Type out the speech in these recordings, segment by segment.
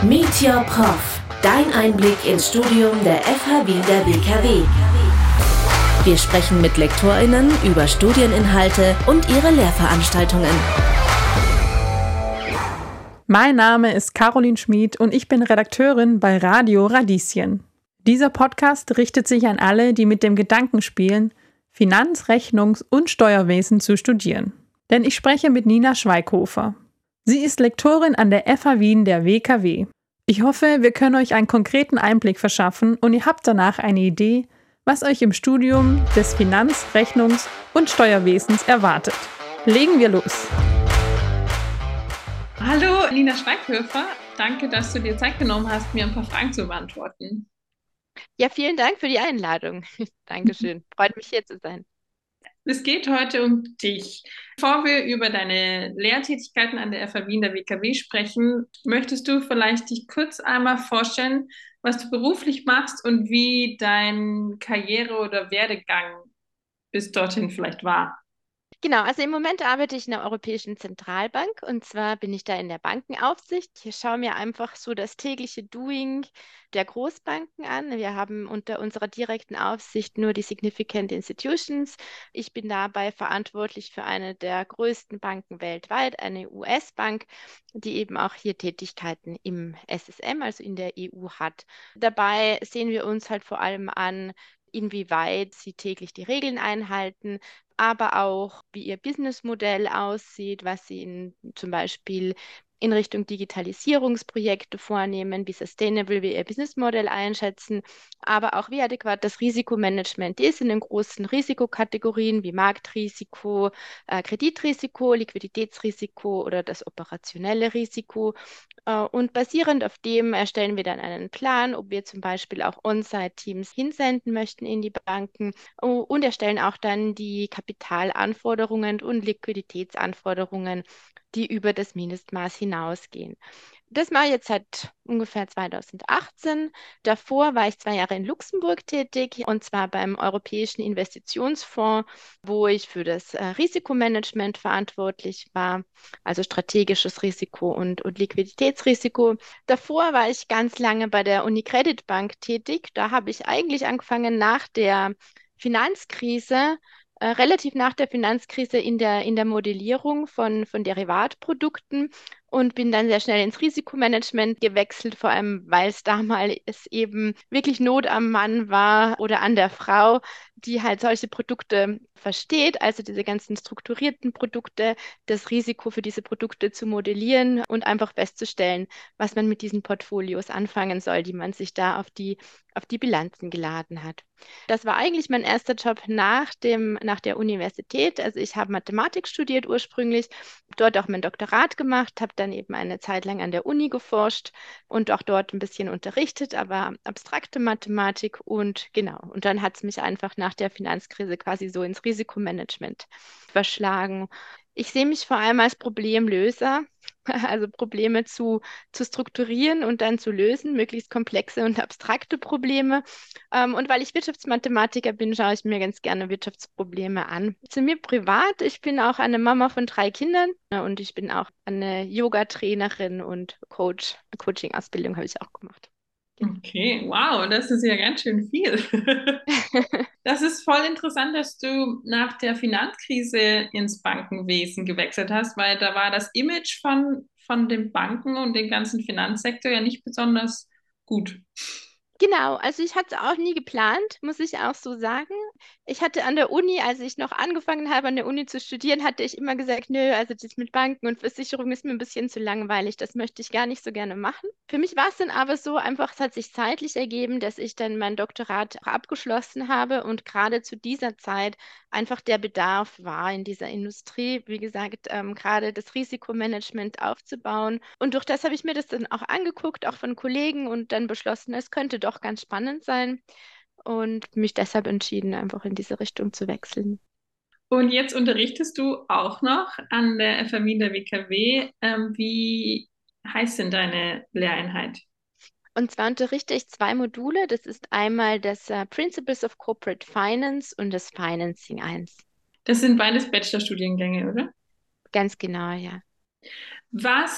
Meet Your Prof, dein Einblick ins Studium der FH Wien der WKW. Wir sprechen mit LektorInnen über Studieninhalte und ihre Lehrveranstaltungen. Mein Name ist Caroline Schmid und ich bin Redakteurin bei Radio Radieschen. Dieser Podcast richtet sich an alle, die mit dem Gedanken spielen, Finanz-, Rechnungs- und Steuerwesen zu studieren. Denn ich spreche mit Nina Schweighofer. Sie ist Lektorin an der FH Wien der WKW. Ich hoffe, wir können euch einen konkreten Einblick verschaffen und ihr habt danach eine Idee, was euch im Studium des Finanz-, Rechnungs- und Steuerwesens erwartet. Legen wir los! Hallo Nina Schweighofer, danke, dass du dir Zeit genommen hast, mir ein paar Fragen zu beantworten. Ja, vielen Dank für die Einladung. Dankeschön, freut mich hier zu sein. Es geht heute um dich. Bevor wir über deine Lehrtätigkeiten an der FH Wien der WKW sprechen, möchtest du vielleicht dich kurz einmal vorstellen, was du beruflich machst und wie dein Karriere- oder Werdegang bis dorthin vielleicht war? Genau, also im Moment arbeite ich in der Europäischen Zentralbank und zwar bin ich da in der Bankenaufsicht. Ich schaue mir einfach so das tägliche Doing der Großbanken an. Wir haben unter unserer direkten Aufsicht nur die Significant Institutions. Ich bin dabei verantwortlich für eine der größten Banken weltweit, eine US-Bank, die eben auch hier Tätigkeiten im SSM, also in der EU hat. Dabei sehen wir uns halt vor allem an, inwieweit sie täglich die Regeln einhalten, aber auch, wie ihr Businessmodell aussieht, was sie zum Beispiel in Richtung Digitalisierungsprojekte vornehmen, wie sustainable wir ihr Businessmodell einschätzen, aber auch wie adäquat das Risikomanagement ist in den großen Risikokategorien wie Marktrisiko, Kreditrisiko, Liquiditätsrisiko oder das operationelle Risiko. Und basierend auf dem erstellen wir dann einen Plan, ob wir zum Beispiel auch On-Site-Teams hinsenden möchten in die Banken und erstellen auch dann die Kapitalanforderungen und Liquiditätsanforderungen, die über das Mindestmaß hinausgehen. Das mache ich jetzt seit ungefähr 2018. Davor war ich 2 Jahre in Luxemburg tätig, und zwar beim Europäischen Investitionsfonds, wo ich für das Risikomanagement verantwortlich war, also strategisches Risiko und Liquiditätsrisiko. Davor war ich ganz lange bei der UniCredit Bank tätig. Da habe ich eigentlich angefangen nach der Finanzkrise, relativ nach der Finanzkrise in der Modellierung von Derivatprodukten und bin dann sehr schnell ins Risikomanagement gewechselt, vor allem weil es damals eben wirklich Not am Mann war oder an der Frau, die halt solche Produkte versteht, also diese ganzen strukturierten Produkte, das Risiko für diese Produkte zu modellieren und einfach festzustellen, was man mit diesen Portfolios anfangen soll, die man sich da auf die Bilanzen geladen hat. Das war eigentlich mein erster Job nach der Universität. Also ich habe Mathematik studiert ursprünglich, dort auch mein Doktorat gemacht, habe dann eben eine Zeit lang an der Uni geforscht und auch dort ein bisschen unterrichtet, aber abstrakte Mathematik und genau. Und dann hat es mich einfach nach der Finanzkrise quasi so ins Risikomanagement verschlagen. Ich sehe mich vor allem als Problemlöser, also Probleme zu strukturieren und dann zu lösen, möglichst komplexe und abstrakte Probleme. Und weil ich Wirtschaftsmathematiker bin, schaue ich mir ganz gerne Wirtschaftsprobleme an. Zu mir privat, ich bin auch eine Mama von 3 Kindern und ich bin auch eine Yoga-Trainerin und Coach. Coaching-Ausbildung habe ich auch gemacht. Okay, wow, das ist ja ganz schön viel. Das ist voll interessant, dass du nach der Finanzkrise ins Bankenwesen gewechselt hast, weil da war das Image von den Banken und dem ganzen Finanzsektor ja nicht besonders gut. Genau, also ich hatte es auch nie geplant, muss ich auch so sagen. Ich hatte an der Uni, als ich noch angefangen habe, an der Uni zu studieren, hatte ich immer gesagt, nö, also das mit Banken und Versicherung ist mir ein bisschen zu langweilig, das möchte ich gar nicht so gerne machen. Für mich war es dann aber so einfach, es hat sich zeitlich ergeben, dass ich dann mein Doktorat auch abgeschlossen habe und gerade zu dieser Zeit einfach der Bedarf war in dieser Industrie, wie gesagt, gerade das Risikomanagement aufzubauen. Und durch das habe ich mir das dann auch angeguckt, auch von Kollegen und dann beschlossen, es könnte doch ganz spannend sein und mich deshalb entschieden, einfach in diese Richtung zu wechseln. Und jetzt unterrichtest du auch noch an der FH Wien der WKW. Wie heißt denn deine Lehreinheit? Und zwar unterrichte ich 2 Module. Das ist einmal das Principles of Corporate Finance und das Financing 1. Das sind beides Bachelorstudiengänge, oder? Ganz genau, ja. Was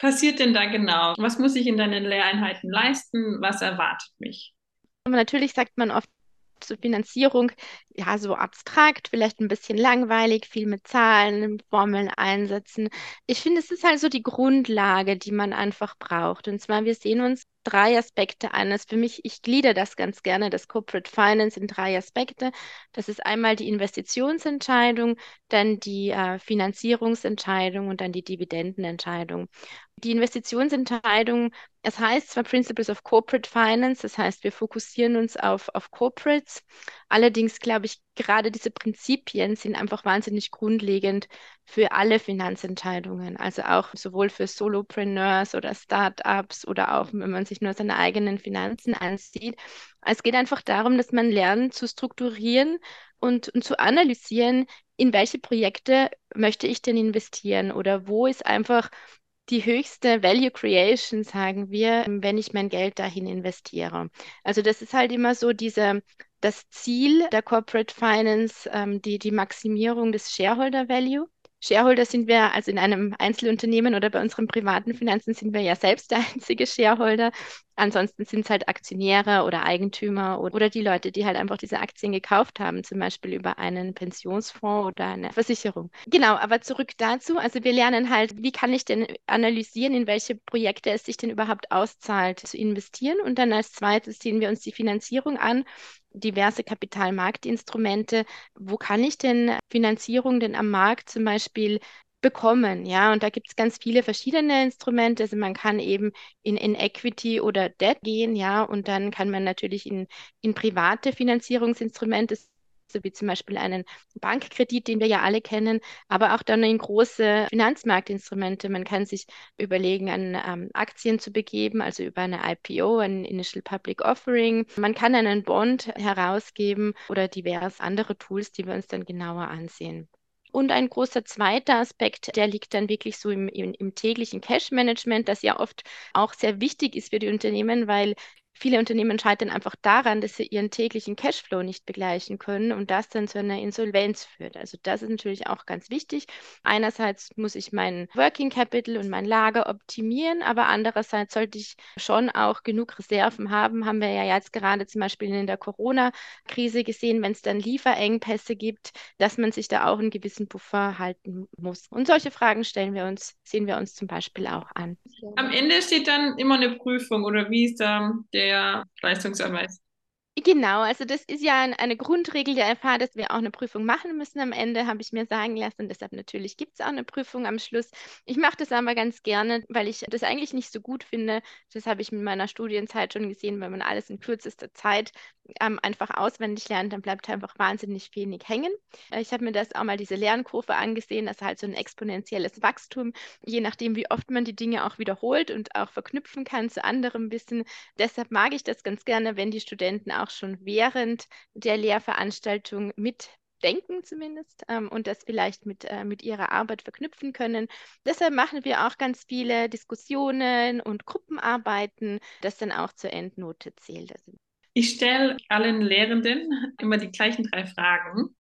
passiert denn da genau? Was muss ich in deinen Lehreinheiten leisten? Was erwartet mich? Aber natürlich sagt man oft zur Finanzierung, ja, so abstrakt, vielleicht ein bisschen langweilig, viel mit Zahlen, Formeln einsetzen. Ich finde, es ist halt so die Grundlage, die man einfach braucht. Und zwar, wir sehen uns drei Aspekte an. Das für mich, ich gliedere das ganz gerne, das Corporate Finance in drei Aspekte. Das ist einmal die Investitionsentscheidung, dann die Finanzierungsentscheidung und dann die Dividendenentscheidung. Die Investitionsentscheidung, es heißt zwar Principles of Corporate Finance, das heißt, wir fokussieren uns auf Corporates. Allerdings glaube ich, gerade diese Prinzipien sind einfach wahnsinnig grundlegend für alle Finanzentscheidungen. Also auch sowohl für Solopreneurs oder Startups oder auch, wenn man sich nur seine eigenen Finanzen ansieht. Es geht einfach darum, dass man lernt zu strukturieren und zu analysieren, in welche Projekte möchte ich denn investieren oder wo ist einfach die höchste Value Creation, sagen wir, wenn ich mein Geld dahin investiere. Also das ist halt immer so das Ziel der Corporate Finance, die Maximierung des Shareholder Value. Shareholder sind wir, also in einem Einzelunternehmen oder bei unseren privaten Finanzen sind wir ja selbst der einzige Shareholder. Ansonsten sind es halt Aktionäre oder Eigentümer oder die Leute, die halt einfach diese Aktien gekauft haben, zum Beispiel über einen Pensionsfonds oder eine Versicherung. Genau, aber zurück dazu. Also wir lernen halt, wie kann ich denn analysieren, in welche Projekte es sich denn überhaupt auszahlt zu investieren. Und dann als zweites sehen wir uns die Finanzierung an, diverse Kapitalmarktinstrumente. Wo kann ich denn Finanzierung denn am Markt zum Beispiel bekommen? Ja, und da gibt es ganz viele verschiedene Instrumente. Also man kann eben in Equity oder Debt gehen, ja, und dann kann man natürlich in private Finanzierungsinstrumente, so wie zum Beispiel einen Bankkredit, den wir ja alle kennen, aber auch dann in große Finanzmarktinstrumente. Man kann sich überlegen, an Aktien zu begeben, also über eine IPO, ein Initial Public Offering. Man kann einen Bond herausgeben oder divers andere Tools, die wir uns dann genauer ansehen. Und ein großer zweiter Aspekt, der liegt dann wirklich so im täglichen Cash-Management, das ja oft auch sehr wichtig ist für die Unternehmen, weil viele Unternehmen scheitern einfach daran, dass sie ihren täglichen Cashflow nicht begleichen können und das dann zu einer Insolvenz führt. Also das ist natürlich auch ganz wichtig. Einerseits muss ich mein Working Capital und mein Lager optimieren, aber andererseits sollte ich schon auch genug Reserven haben. Haben wir ja jetzt gerade zum Beispiel in der Corona-Krise gesehen, wenn es dann Lieferengpässe gibt, dass man sich da auch einen gewissen Puffer halten muss. Und solche Fragen sehen wir uns zum Beispiel auch an. Am Ende steht dann immer eine Prüfung oder wie ist da der Leistungserweis? Genau, also das ist ja eine Grundregel der FH, dass wir auch eine Prüfung machen müssen am Ende, habe ich mir sagen lassen. Deshalb natürlich gibt es auch eine Prüfung am Schluss. Ich mache das aber ganz gerne, weil ich das eigentlich nicht so gut finde. Das habe ich in meiner Studienzeit schon gesehen, wenn man alles in kürzester Zeit einfach auswendig lernt, dann bleibt einfach wahnsinnig wenig hängen. Ich habe mir das auch mal diese Lernkurve angesehen, das ist halt so ein exponentielles Wachstum, je nachdem, wie oft man die Dinge auch wiederholt und auch verknüpfen kann zu anderem Wissen. Deshalb mag ich das ganz gerne, wenn die Studenten auch schon während der Lehrveranstaltung mitdenken zumindest und das vielleicht mit ihrer Arbeit verknüpfen können. Deshalb machen wir auch ganz viele Diskussionen und Gruppenarbeiten, das dann auch zur Endnote zählt. Also Ich stelle allen Lehrenden immer die gleichen 3 Fragen.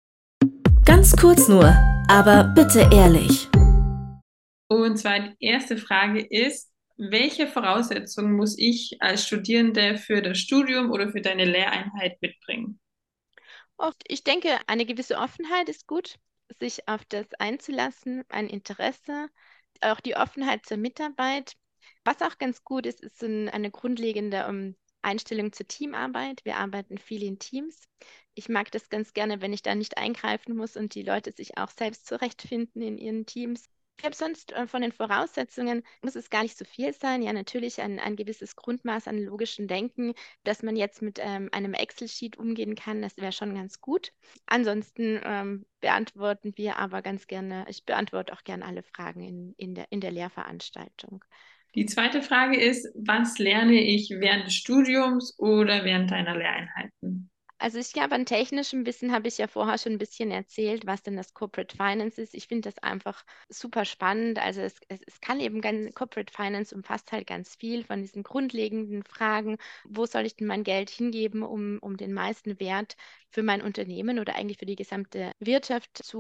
Ganz kurz nur, aber bitte ehrlich. Und zwar die erste Frage ist, welche Voraussetzungen muss ich als Studierende für das Studium oder für deine Lehreinheit mitbringen? ich denke, eine gewisse Offenheit ist gut, sich auf das einzulassen, ein Interesse, auch die Offenheit zur Mitarbeit. Was auch ganz gut ist, ist eine grundlegende Einstellung zur Teamarbeit. Wir arbeiten viel in Teams. Ich mag das ganz gerne, wenn ich da nicht eingreifen muss und die Leute sich auch selbst zurechtfinden in ihren Teams. Ich habe sonst von den Voraussetzungen, muss es gar nicht so viel sein. Ja, natürlich ein gewisses Grundmaß an logischem Denken, dass man jetzt mit einem Excel-Sheet umgehen kann, das wäre schon ganz gut. Ansonsten beantworten wir aber ganz gerne, ich beantworte auch gerne alle Fragen in der Lehrveranstaltung. Die zweite Frage ist, was lerne ich während des Studiums oder während deiner Lehreinheiten? Also ich glaube, an technischem Wissen habe ich ja vorher schon ein bisschen erzählt, was denn das Corporate Finance ist. Ich finde das einfach super spannend. Also es kann eben Corporate Finance umfasst halt ganz viel von diesen grundlegenden Fragen. Wo soll ich denn mein Geld hingeben, um den meisten Wert für mein Unternehmen oder eigentlich für die gesamte Wirtschaft zu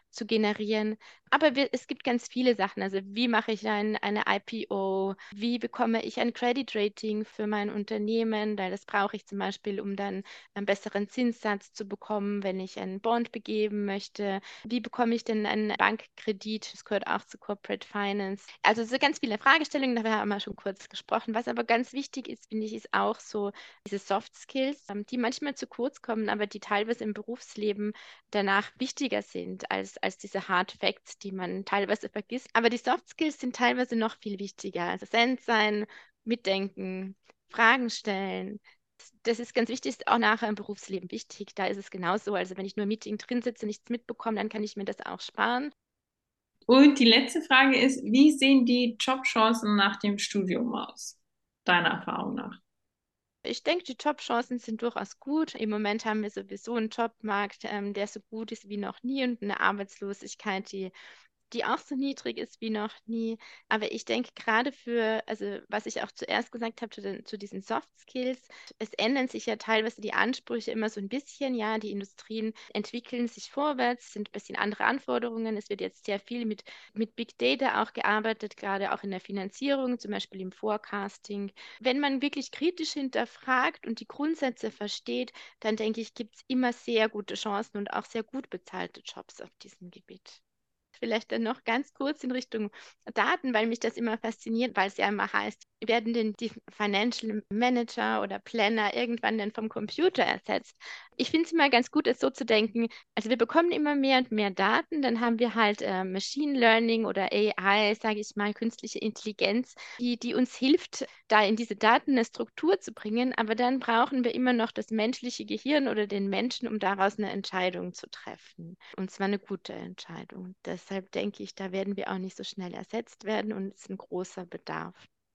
zu generieren. Aber es gibt ganz viele Sachen. Also wie mache ich eine IPO? Wie bekomme ich ein Credit Rating für mein Unternehmen? Weil das brauche ich zum Beispiel, um dann einen besseren Zinssatz zu bekommen, wenn ich einen Bond begeben möchte. Wie bekomme ich denn einen Bankkredit? Das gehört auch zu Corporate Finance. Also so ganz viele Fragestellungen, da haben wir schon kurz gesprochen. Was aber ganz wichtig ist, finde ich, ist auch so diese Soft Skills, die manchmal zu kurz kommen, aber die teilweise im Berufsleben danach wichtiger sind als diese Hard Facts, die man teilweise vergisst. Aber die Soft Skills sind teilweise noch viel wichtiger. Also Präsent sein, mitdenken, Fragen stellen. Das ist ganz wichtig, ist auch nachher im Berufsleben wichtig. Da ist es genauso. Also wenn ich nur im Meeting drin sitze, nichts mitbekomme, dann kann ich mir das auch sparen. Und die letzte Frage ist, wie sehen die Jobchancen nach dem Studium aus, deiner Erfahrung nach? Ich denke, die Jobchancen sind durchaus gut. Im Moment haben wir sowieso einen Jobmarkt, der so gut ist wie noch nie und eine Arbeitslosigkeit, die auch so niedrig ist wie noch nie. Aber ich denke gerade also was ich auch zuerst gesagt habe zu diesen Soft Skills, es ändern sich ja teilweise die Ansprüche immer so ein bisschen. Ja, die Industrien entwickeln sich vorwärts, sind ein bisschen andere Anforderungen. Es wird jetzt sehr viel mit Big Data auch gearbeitet, gerade auch in der Finanzierung, zum Beispiel im Forecasting. Wenn man wirklich kritisch hinterfragt und die Grundsätze versteht, dann denke ich, gibt es immer sehr gute Chancen und auch sehr gut bezahlte Jobs auf diesem Gebiet. Vielleicht dann noch ganz kurz in Richtung Daten, weil mich das immer fasziniert, weil es ja immer heißt, werden denn die Financial Manager oder Planner irgendwann dann vom Computer ersetzt? Ich finde es immer ganz gut, es so zu denken, also wir bekommen immer mehr und mehr Daten, dann haben wir halt Machine Learning oder AI, sage ich mal, künstliche Intelligenz, die uns hilft, da in diese Daten eine Struktur zu bringen, aber dann brauchen wir immer noch das menschliche Gehirn oder den Menschen, um daraus eine Entscheidung zu treffen. Und zwar eine gute Entscheidung. Deshalb denke ich, da werden wir auch nicht so schnell ersetzt werden und es ist ein großer Bedarf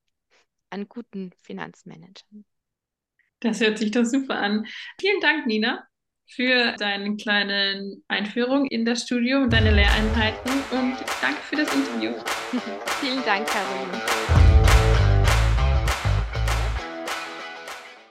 an guten Finanzmanagern. Das hört sich doch super an. Vielen Dank, Nina, für deine kleine Einführung in das Studium und deine Lehreinheiten und danke für das Interview. Vielen Dank, Caroline.